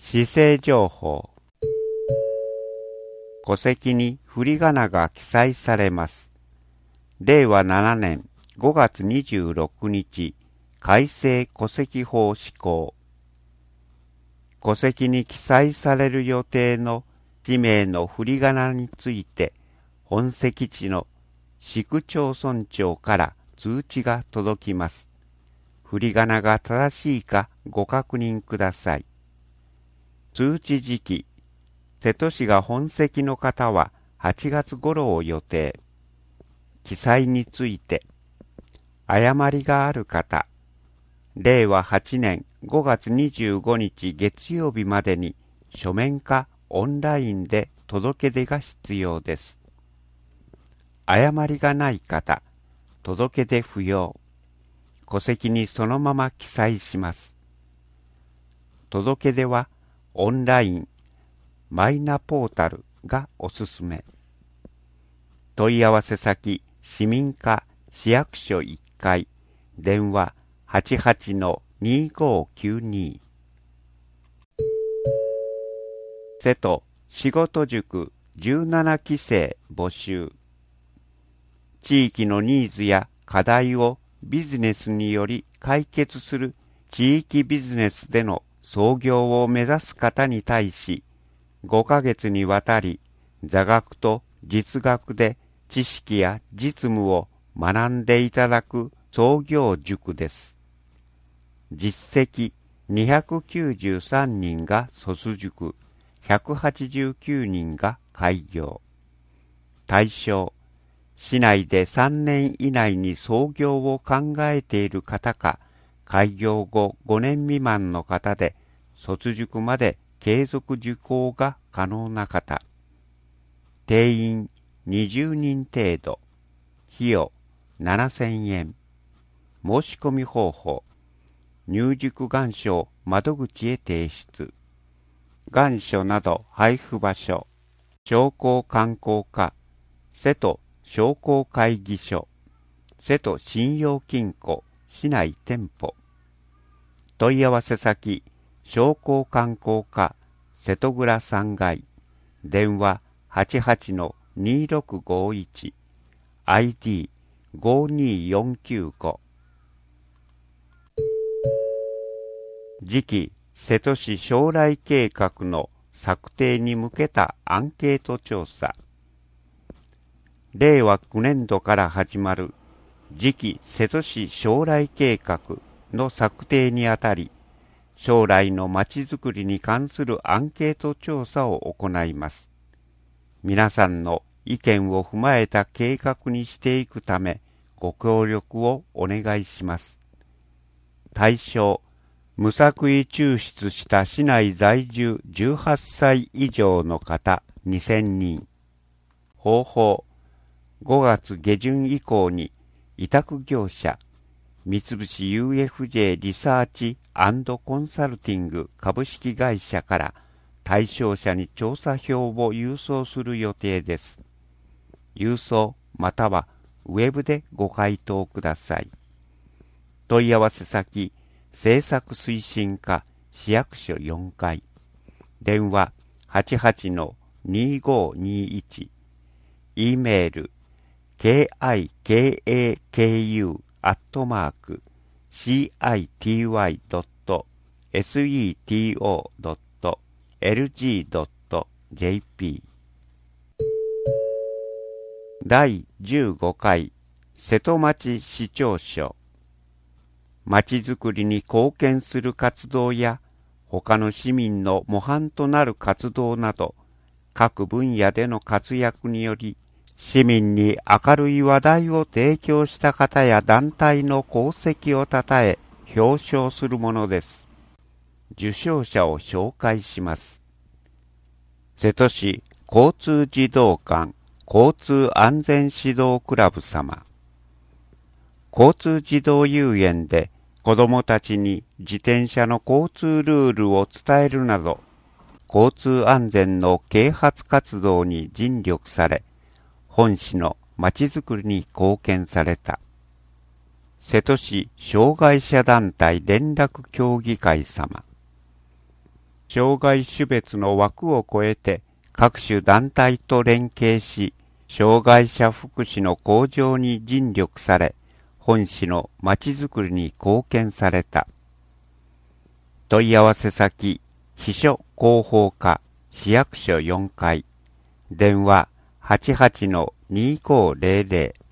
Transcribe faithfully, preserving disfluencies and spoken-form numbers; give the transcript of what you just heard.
市政情報。戸籍に振り仮名が記載されます。れいわななねんごがつにじゅうろくにち、改正戸籍法施行。戸籍に記載される予定の氏名の振り仮名について、本籍地の市区町村長から通知が届きます。振り仮名が正しいかご確認ください。通知時期。瀬戸市が本籍の方ははちがつ頃を予定。記載について、誤りがある方、れいわはちねんごがつにじゅうごにち月曜日までに書面かオンラインで届け出が必要です。誤りがない方、届け出不要。戸籍にそのまま記載します。届け出はオンライン、マイナポータルがおすすめ。問い合わせ先、市民課市役所いっかい、電話 はちはちのにごきゅうに。瀬戸仕事塾じゅうななきせい募集。地域のニーズや課題をビジネスにより解決する地域ビジネスでの創業を目指す方に対し、ごかげつにわたり座学と実学で知識や実務を学んでいただく創業塾です。実績にひゃくきゅうじゅうさんにんが卒塾、ひゃくはちじゅうきゅうにんが開業。対象、市内でさんねん以内に創業を考えている方か、開業後ごねん未満の方で、卒塾まで継続受講が可能な方。定員にじゅうにん程度。費用ななせんえん。申し込み方法。入塾願書窓口へ提出。願書など配布場所。商工観光課、瀬戸商工会議所、瀬戸信用金庫市内店舗。問い合わせ先、商工観光課瀬戸倉さんがい、電話 はちはちのにろくごいち、アイディーごにーよんきゅうご。次期瀬戸市将来計画の策定に向けたアンケート調査。れいわきゅうねんどから始まる次期瀬戸市将来計画の策定にあたり、将来のまちづくりに関するアンケート調査を行います。皆さんの意見を踏まえた計画にしていくため、ご協力をお願いします。対象、無作為抽出した市内在住じゅうはっさい以上の方にせんにん。方法、ごがつげじゅん以降に委託業者、三菱 ユーエフジェー リサーチ&コンサルティング株式会社から対象者に調査票を郵送する予定です。郵送またはウェブでご回答ください。問い合わせ先、政策推進課市役所よんかい、電話 はちはちのにごにいち、E メール ケーアイケーエーケーユー アットマーク シーアイティーワイ ドット セト ドット エルジー ドット ジェーピー。 だいじゅうごかい瀬戸町市長賞。まちづくりに貢献する活動や他の市民の模範となる活動など、各分野での活躍により市民に明るい話題を提供した方や団体の功績をたたえ表彰するものです。受賞者を紹介します。瀬戸市交通児童館交通安全指導クラブ様。交通児童遊園で子どもたちに自転車の交通ルールを伝えるなど、交通安全の啓発活動に尽力され、本市のまちづくりに貢献された。瀬戸市障害者団体連絡協議会様。 障害種別の枠を超えて各種団体と連携し、障害者福祉の向上に尽力され、本市のまちづくりに貢献された。問い合わせ先、秘書広報課、市役所よんかい、電話 はちはちのにーごーぜろぜろ